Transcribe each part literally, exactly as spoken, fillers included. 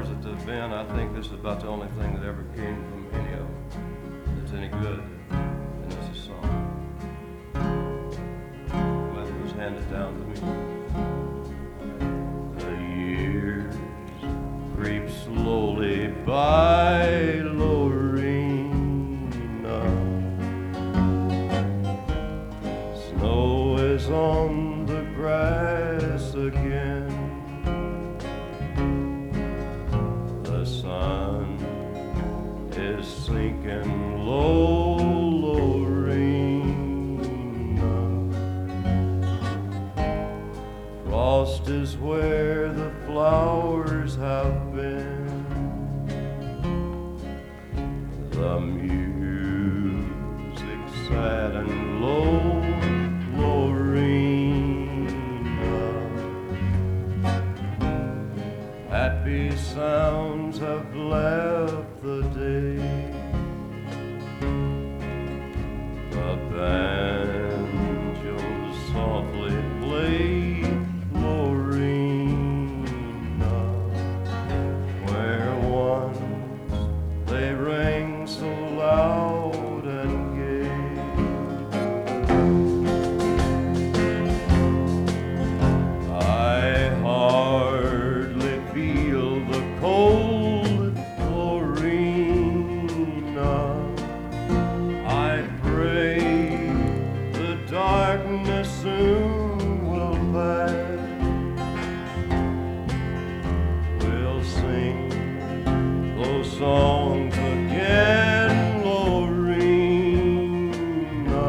flowers that there's been, I think this is about the only thing that ever came from any of them that's any good. And this is a song. Glad it was handed down to me. The years creep slowly by, Lorena. Snow is on the grass again. The sun is sinking low, Lorena. Frost is where the flowers have been. The music sad and low, Lorena. Happy sounds have left the day. The banjos softly play, Lorena, where once they rang so loud and gay. I hardly feel the cold, Lorena. I pray the darkness soon will pass. We'll sing those songs again, Lorena.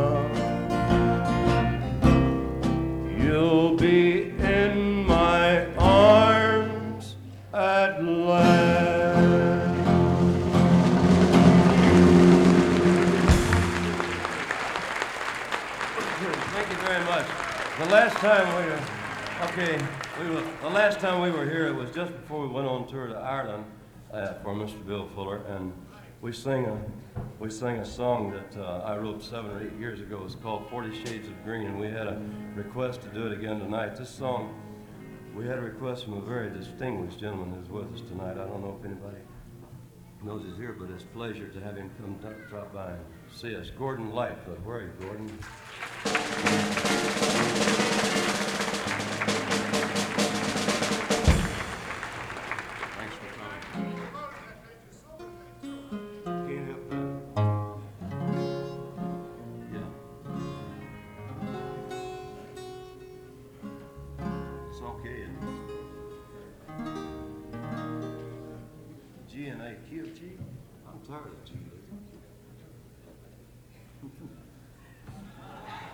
You'll be in my arms at last. Thank you very much. The last time we were, okay, we were, the last time we were here, it was just before we went on tour to Ireland uh, for Mister Bill Fuller, and we sang a, we sang a song that uh, I wrote seven or eight years ago. It's called Forty Shades of Green, and we had a request to do it again tonight. This song, we had a request from a very distinguished gentleman who's with us tonight. I don't know if anybody knows he's here, but it's a pleasure to have him come d- drop by and see us. Gordon Lightfoot. Where are you, Gordon? Thanks for coming. Can't help that. Yeah. It's okay. isn't it? G and A, Q, G? I'm tired of G.